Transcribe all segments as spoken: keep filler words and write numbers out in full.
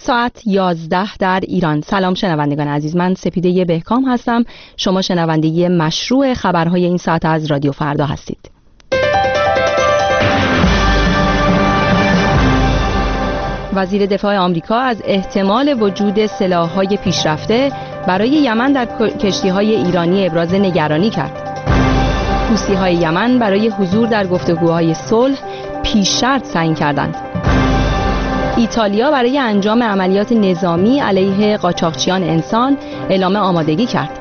ساعت یازده در ایران. سلام شنوندگان عزیز، من سپیده بهکام هستم. شما شنونده مشروع خبرهای این ساعت از رادیو فردا هستید. وزیر دفاع آمریکا از احتمال وجود سلاح‌های پیشرفته برای یمن در کشتی‌های ایرانی ابراز نگرانی کرد. حوثی‌های یمن برای حضور در گفتگوهای صلح پیش شرط تعیین کردند. ایتالیا برای انجام عملیات نظامی علیه قاچاقچیان انسان اعلام آمادگی کرد.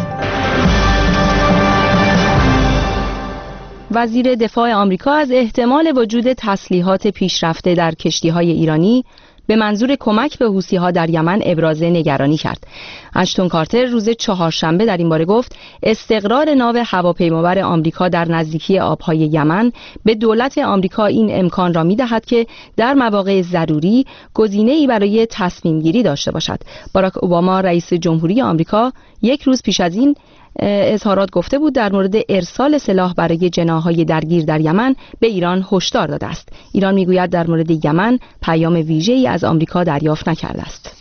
وزیر دفاع آمریکا از احتمال وجود تسلیحات پیشرفته در کشتی‌های ایرانی به منظور کمک به حوثی‌ها در یمن ابراز نگرانی کرد. اشتون کارتر روز چهارشنبه در این باره گفت استقرار ناو هواپیمابر آمریکا در نزدیکی آبهای یمن به دولت آمریکا این امکان را می‌دهد که در مواقع ضروری گزینه‌ای برای تصمیم گیری داشته باشد. باراک اوباما رئیس جمهوری آمریکا یک روز پیش از این اظهارات گفته بود در مورد ارسال سلاح برای جناح‌های درگیر در یمن به ایران هشدار داده است. ایران میگوید در مورد یمن پیام ویژه‌ای از آمریکا دریافت نکرده است.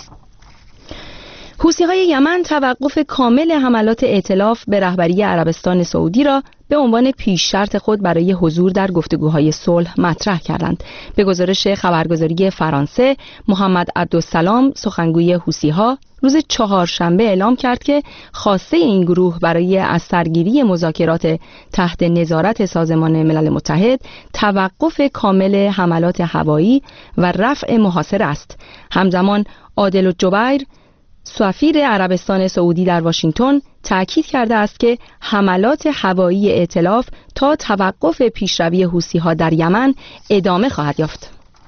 حوثی‌های یمن توقف کامل حملات ائتلاف به رهبری عربستان سعودی را به عنوان پیش شرط خود برای حضور در گفتگوهای صلح مطرح کردند. به گزارش خبرگزاری فرانسه، محمد عبدالسلام سخنگوی حوثی‌ها روز چهارشنبه اعلام کرد که خواسته این گروه برای از سرگیری مذاکرات تحت نظارت سازمان ملل متحد توقف کامل حملات هوایی و رفع محاصره است. همزمان عادل الجبیر سفیر عربستان سعودی در واشنگتن تأکید کرده است که حملات هوایی ائتلاف تا توقف پیشروی حوثی‌ها در یمن ادامه خواهد یافت.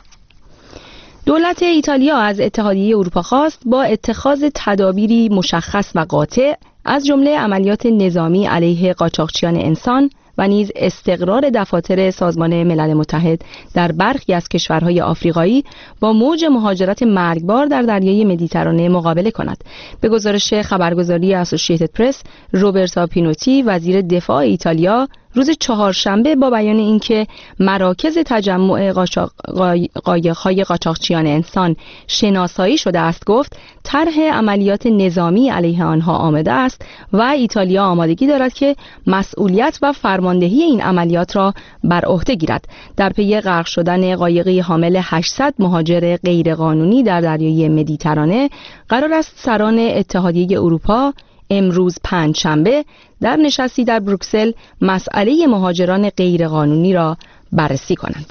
دولت ایتالیا از اتحادیه اروپا خواست با اتخاذ تدابیری مشخص و قاطع از جمله عملیات نظامی علیه قاچاقچیان انسان و نیز استقرار دفاتر سازمان ملل متحد در برخی از کشورهای آفریقایی با موج مهاجرت مرگبار در دریای مدیترانه مقابله کند. به گزارش خبرگزاری اسوسییتد پرس، روبرتا پینوتی وزیر دفاع ایتالیا روز چهارشنبه با بیان اینکه مراکز تجمع قایق‌های قاچاقچیان انسان شناسایی شده است گفت طرح عملیات نظامی علیه آنها آماده است و ایتالیا آمادگی دارد که مسئولیت و فرماندهی این عملیات را بر عهده گیرد. در پی غرق شدن قایقی حامل هشتصد مهاجر غیرقانونی در دریای مدیترانه قرار است سران اتحادیه اروپا امروز پنجشنبه در نشستی در بروکسل مسئله مهاجران غیرقانونی را بررسی کنند.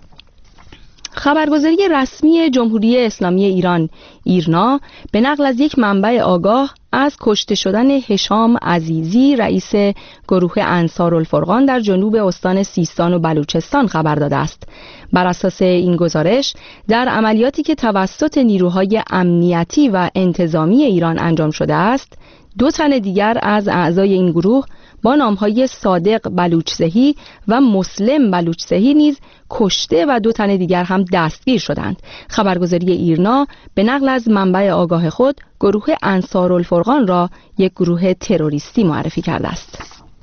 خبرگزاری رسمی جمهوری اسلامی ایران ایرنا به نقل از یک منبع آگاه از کشته شدن هشام عزیزی رئیس گروه انصارالفرقان در جنوب استان سیستان و بلوچستان خبر داده است. بر اساس این گزارش در عملیاتی که توسط نیروهای امنیتی و انتظامی ایران انجام شده است، دو تن دیگر از اعضای این گروه با نامهای صادق بلوچزهی و مسلم بلوچزهی نیز کشته و دو تن دیگر هم دستگیر شدند. خبرگزاری ایرنا به نقل از منبع آگاه خود گروه انصارالفرقان را یک گروه تروریستی معرفی کرده است.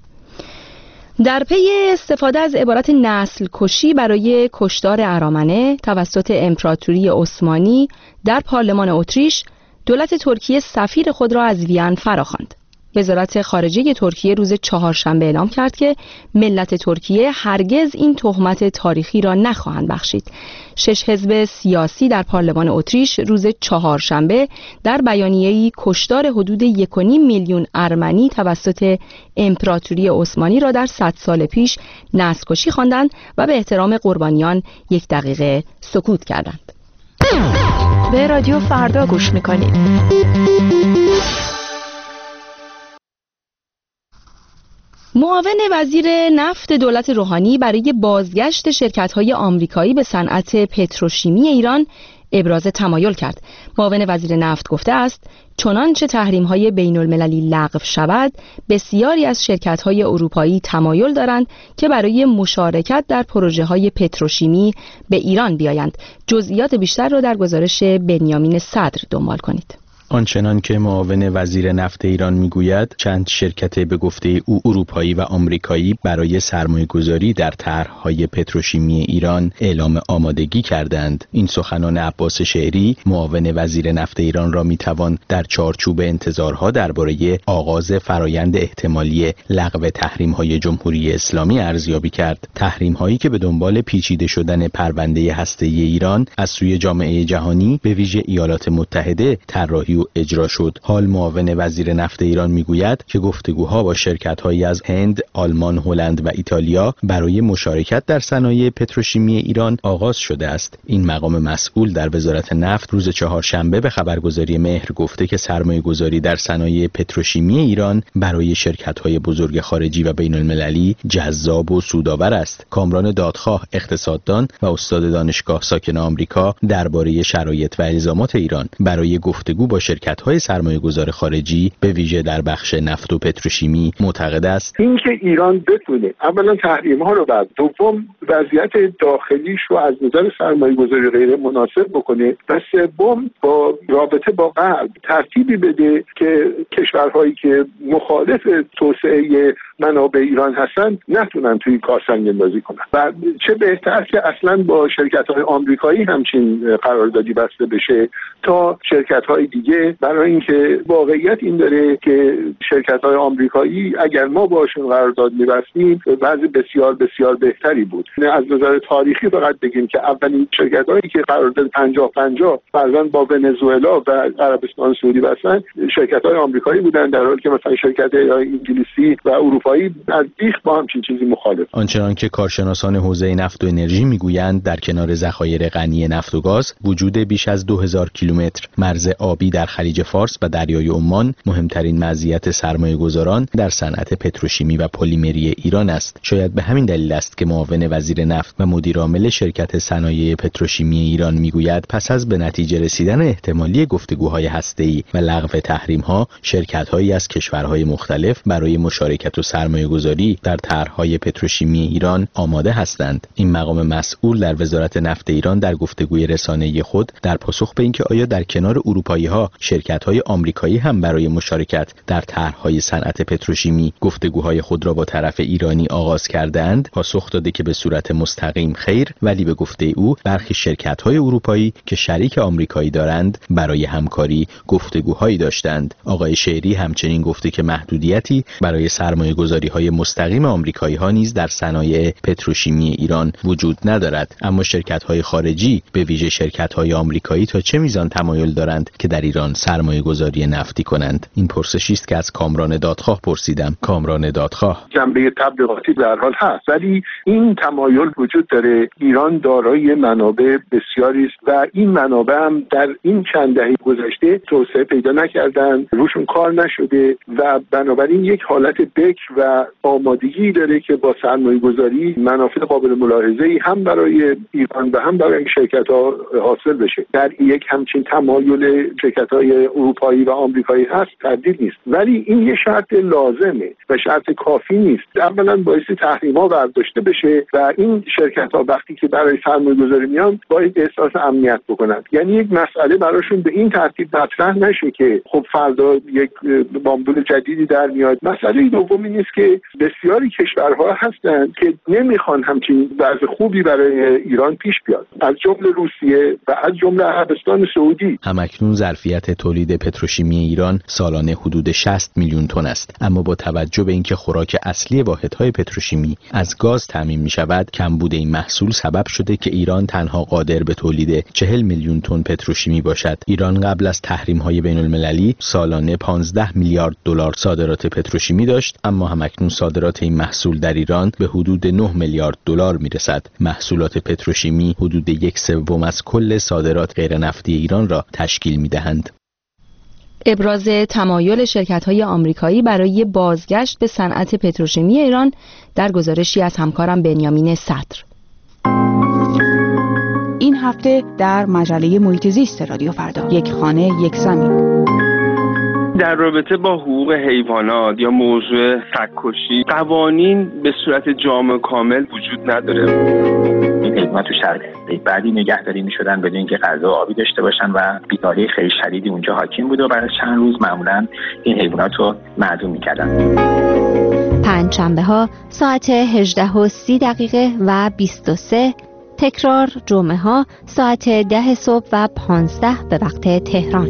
در پی استفاده از عبارت نسل کشی برای کشتار ارامنه توسط امپراتوری عثمانی در پارلمان اتریش، دولت ترکیه سفیر خود را از وین فراخواند. وزارت خارجه ترکیه روز چهارشنبه اعلام کرد که ملت ترکیه هرگز این تهمت تاریخی را نخواهند بخشید. شش حزب سیاسی در پارلمان اتریش روز چهارشنبه در بیانیه‌ای کشتار حدود یک و نیم میلیون ارمنی توسط امپراتوری عثمانی را در صد سال پیش نسل کشی خواندند و به احترام قربانیان یک دقیقه سکوت کردند. به رادیو فردا گوش میکنید. معاون وزیر نفت دولت روحانی برای بازگشت شرکت‌های آمریکایی به صنعت پتروشیمی ایران ابراز تمایل کرد. معاون وزیر نفت گفته است چنانچه تحریم‌های بین‌المللی لغو شود، بسیاری از شرکت‌های اروپایی تمایل دارند که برای مشارکت در پروژه‌های پتروشیمی به ایران بیایند. جزئیات بیشتر را در گزارش بنیامین صدر دنبال کنید. آنچنان که معاون وزیر نفت ایران میگوید، چند شرکت به گفته او اروپایی و آمریکایی برای سرمایه‌گذاری در طرح‌های پتروشیمی ایران اعلام آمادگی کردند. این سخنان عباس شعری، معاون وزیر نفت ایران، را میتوان در چارچوب انتظارها درباره آغاز فرایند احتمالی لغو تحریم‌های جمهوری اسلامی ارزیابی کرد. تحریم‌هایی که به دنبال پیچیده شدن پرونده هسته‌ای ایران از سوی جامعه جهانی به ویژه ایالات متحده طراحی و اجرا شد. حال معاون وزیر نفت ایران میگوید که گفتگوها با شرکت‌هایی از هند، آلمان، هلند و ایتالیا برای مشارکت در صنایع پتروشیمی ایران آغاز شده است. این مقام مسئول در وزارت نفت روز چهارشنبه به خبرگزاری مهر گفته که سرمایه‌گذاری در صنایع پتروشیمی ایران برای شرکت‌های بزرگ خارجی و بین‌المللی جذاب و سودآور است. کامران دادخواه، اقتصاددان و استاد دانشگاه ساکن آمریکا، درباره شرایط و الزامات ایران برای گفتگو با شرکت‌های سرمایه‌گذار خارجی به ویژه در بخش نفت و پتروشیمی معتقد است اینکه ایران بتونه اولا تحریم‌ها رو بعد دوم وضعیت داخلیش رو از نظر سرمایه‌گذاری غیر مناسب بکنه و سوم با رابطه با غرب ترتیبی بده که کشورهایی که مخالف توسعه منابع ایران هستن نتونن توی کار سنگ اندازی کنن و چه بهتر که اصلا با شرکت‌های آمریکایی همچین قراردادی بسته بشه تا شرکت‌های دیگه، برای اینکه واقعیت این داره که شرکت‌های آمریکایی اگر ما باشون قرارداد می‌بستیم وضع بسیار بسیار بهتری بود. از نظر تاریخی فقط بگیم که اولین شرکت‌هایی که قرارداد پنجاه پنجاه مثلا با ونزوئلا و عربستان سعودی بستن شرکت‌های آمریکایی بودن، در حالی که مثلا شرکت‌های انگلیسی و اروپایی از بیخ با همچین چیزی مخالف. آنچنان که کارشناسان حوزه نفت و انرژی میگویند در کنار ذخایر غنی نفت و گاز وجود بیش از دو هزار کیلومتر مرز آبی در خلیج فارس و دریای عمان مهمترین مزیت سرمایه‌گذاران در صنعت پتروشیمی و پلیمری ایران است. شاید به همین دلیل است که معاون وزیر نفت و مدیر عامل شرکت صنایع پتروشیمی ایران میگوید پس از به نتیجه رسیدن احتمالی گفتگوهای هسته‌ای و لغو تحریم‌ها، شرکت‌هایی از کشورهای مختلف برای مشارکت و سرمایه‌گذاری در طرح‌های پتروشیمی ایران آماده هستند. این مقام مسئول در وزارت نفت ایران در گفتگوی رسانه‌ای خود در پاسخ به اینکه آیا در کنار اروپایی‌ها شرکت‌های آمریکایی هم برای مشارکت در طرح‌های صنعت پتروشیمی گفتگوهای خود را با طرف ایرانی آغاز کردند، پاسخ داده که به صورت مستقیم خیر، ولی به گفته او برخی شرکت‌های اروپایی که شریک آمریکایی دارند برای همکاری گفتگوهایی داشتند. آقای شعری همچنین گفته که محدودیتی برای سرمایه‌گذاری‌های مستقیم آمریکایی‌ها نیز در صنایع پتروشیمی ایران وجود ندارد، اما شرکت‌های خارجی به ویژه شرکت‌های آمریکایی تا چه میزان تمایل دارند که در ایران سرمایه‌گذاری نفتی کنند؟ این پرسشی است که از کامران دادخواه پرسیدم. کامران دادخواه: جنبه تبلیغاتی به هر حال هست، ولی این تمایل وجود داره. ایران دارای منابع بسیاری است و این منابع هم در این چند دهه گذشته توسعه پیدا نکردن، روشون کار نشده و بنابراین یک حالت بکر و آمادگی داره که با سرمایه‌گذاری منافع قابل ملاحظه‌ای هم برای ایران و هم برای این شرکت‌ها حاصل بشه. در یک همچین تمایل شرکت‌های اروپایی و آمریکایی هست، تردید نیست، ولی این یه شرط لازمه و شرط کافی نیست. اولا باعث تحریم‌ها برداشته بشه و این شرکت‌ها وقتی که برای سرمایه‌گذاری میان باید احساس امنیت بکنن. یعنی یک مسئله براشون به این ترتیب مطرح نشه که خب فردا یک بامبول جدیدی در میاد. مسئله دومی نیست که بسیاری کشورها هستند که نمیخوان همچین وضع خوبی برای ایران پیش بیاد، از جمله روسیه و از جمله عربستان سعودی. همکنون ظرفیت تولید پتروشیمی ایران سالانه حدود شصت میلیون تن است، اما با توجه به اینکه خوراک اصلی واحدهای پتروشیمی از گاز تامین می‌شود، کمبود این محصول سبب شده که ایران تنها قادر به تولید چهل میلیون تن پتروشیمی باشد. ایران قبل از تحریم‌های بین‌المللی سالانه پانزده میلیارد دلار صادرات پتروشیمی داشت، اما همکنون صادرات این محصول در ایران به حدود نه میلیارد دلار میرسد. محصولات پتروشیمی حدود یک سوم از کل صادرات غیر نفتی ایران را تشکیل می‌دهند. ابراز تمایل شرکت‌های آمریکایی برای بازگشت به صنعت پتروشیمی ایران در گزارشی از همکارم بنیامین صدر. این هفته در مجله محیط زیست رادیو فردا، یک خانه یک زمین. در رابطه با حقوق حیوانات یا موضوع سگ‌کشی قوانین به صورت جامع کامل وجود نداره. این حیوانات تو شرایط بعدی نگهداری می‌شدن بدون اینکه غذا و آبی داشته باشن و بیکاری خیلی شدیدی اونجا حاکم بود و بعد از چند روز معمولاً این حیوانات رو معدوم می‌کردن. پنجشنبه‌ها ساعت هجده و سی دقیقه و بیست و سه، تکرار جمعه‌ها ساعت ده صبح و پانزده به وقت تهران.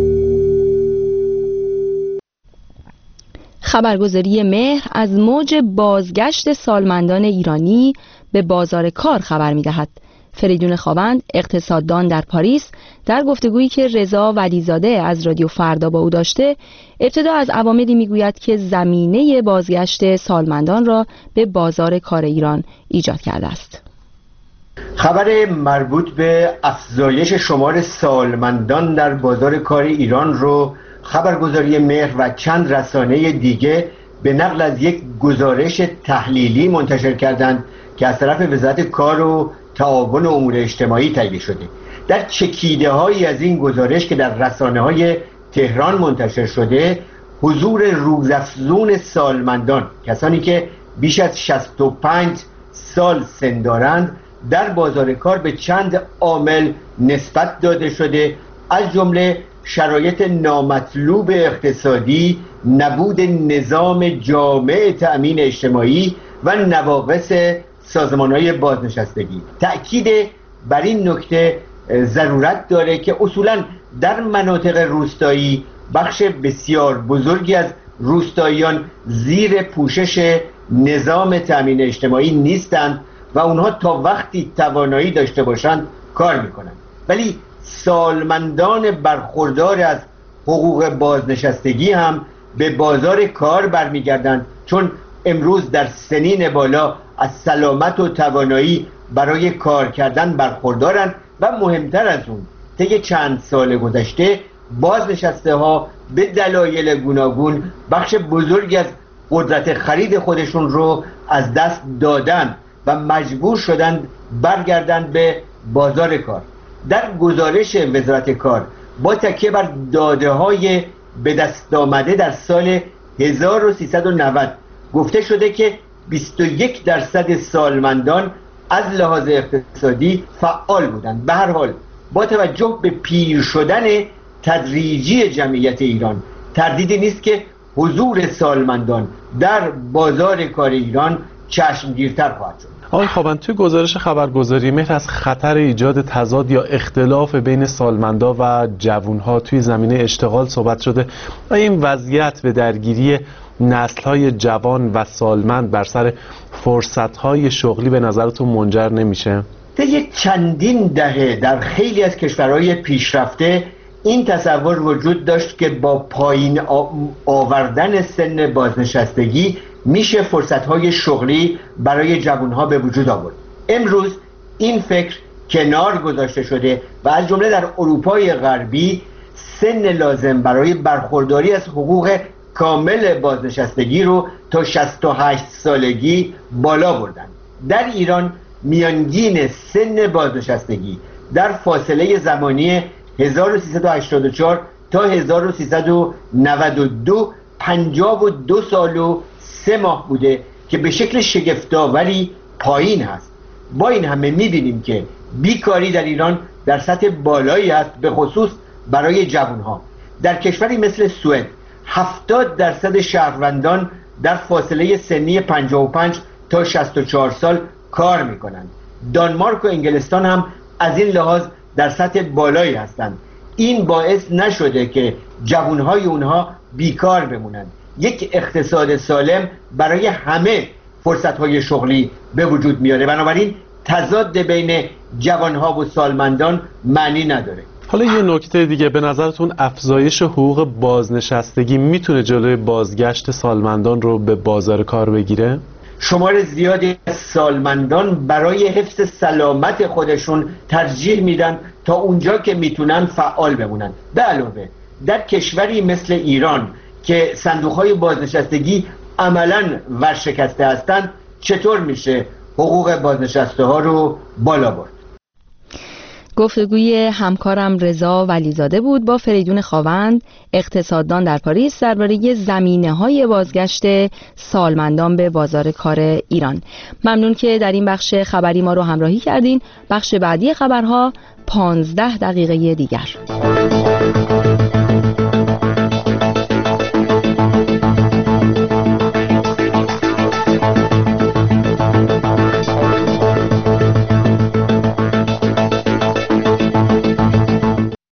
خبرگزاری مهر از موج بازگشت سالمندان ایرانی به بازار کار خبر می‌دهد. فریدون خاوند، اقتصاددان در پاریس، در گفتگویی که رضا ولیزاده از رادیو فردا با او داشته، ابتدا از عواملی میگوید که زمینه بازگشت سالمندان را به بازار کار ایران ایجاد کرده است. خبر مربوط به افزایش شمار سالمندان در بازار کار ایران رو خبرگزاری مهر و چند رسانه دیگه به نقل از یک گزارش تحلیلی منتشر کردند که از طرف وزارت کار و تعاون امور اجتماعی تهیه شده. در چکیده هایی از این گزارش که در رسانه های تهران منتشر شده، حضور روزافزون سالمندان، کسانی که بیش از شصت و پنج سال سن دارند، در بازار کار به چند عامل نسبت داده شده، از جمله شرایط نامطلوب اقتصادی، نبود نظام جامع تأمین اجتماعی و نواقص سازمان‌های بازنشستگی. تأکید بر این نکته ضرورت داره که اصولاً در مناطق روستایی بخش بسیار بزرگی از روستاییان زیر پوشش نظام تأمین اجتماعی نیستند و اونها تا وقتی توانایی داشته باشند کار میکنند، ولی سالمندان برخوردار از حقوق بازنشستگی هم به بازار کار برمیگردند، چون امروز در سنین بالا از سلامت و توانایی برای کار کردن برخوردارند و مهمتر از اون طی چند سال گذشته بازنشسته ها به دلایل گوناگون بخش بزرگی از قدرت خرید خودشون رو از دست دادن و مجبور شدند برگردند به بازار کار. در گزارش وزارت کار با تکیه بر داده های به دست آمده در سال هزار و سیصد و نود گفته شده که بیست و یک درصد سالمندان از لحاظ اقتصادی فعال بودند. به هر حال با توجه به پیر شدن تدریجی جمعیت ایران تردیدی نیست که حضور سالمندان در بازار کار ایران چشمگیرتر خواهد شد. آقای خاوند، توی گزارش خبرگزاری مهر از خطر ایجاد تضاد یا اختلاف بین سالمندا و جوانها توی زمینه اشتغال صحبت شده. آیا این وضعیت به درگیری نسل‌های جوان و سالمند بر سر فرصت‌های شغلی به نظرتون منجر نمیشه؟ طی چندین دهه در خیلی از کشورهای پیشرفته این تصور وجود داشت که با پایین آوردن سن بازنشستگی میشه فرصت‌های شغلی برای جوانها به وجود آورد. امروز این فکر کنار گذاشته شده و از جمله در اروپای غربی سن لازم برای برخورداری از حقوق کامل بازنشستگی رو تا شصت و هشت سالگی بالا بردن. در ایران میانگین سن بازنشستگی در فاصله زمانی هزار و سیصد و هشتاد و چهار تا هزار و سیصد و نود و دو پنجاه و دو سال و سه ماه بوده که به شکل شگفت‌آوری پایین هست. با این همه می‌بینیم که بیکاری در ایران در سطح بالایی است، به خصوص برای جوانها. در کشوری مثل سوئد هفتاد درصد شهروندان در فاصله سنی پنجاه و پنج تا شصت و چهار سال کار میکنند. دانمارک و انگلستان هم از این لحاظ در سطح بالایی هستند. این باعث نشده که جوانهای اونها بیکار بمونند. یک اقتصاد سالم برای همه فرصتهای شغلی به وجود میاره، بنابراین تضاد بین جوانها و سالمندان معنی نداره. حالا یه نکته دیگه، به نظرتون افزایش حقوق بازنشستگی میتونه جلوی بازگشت سالمندان رو به بازار کار بگیره؟ شمار زیادی از سالمندان برای حفظ سلامت خودشون ترجیح میدن تا اونجا که میتونن فعال بمونن. به علاوه در کشوری مثل ایران که صندوق‌های بازنشستگی عملاً ورشکسته هستند، چطور میشه حقوق بازنشسته ها رو بالا برد؟ گفتگوی همکارم رضا ولیزاده بود با فریدون خاوند، اقتصاددان در پاریس، درباره زمینه‌های بازگشت سالمندان به بازار کار ایران. ممنون که در این بخش خبری ما رو همراهی کردین. بخش بعدی خبرها پانزده دقیقه دیگر.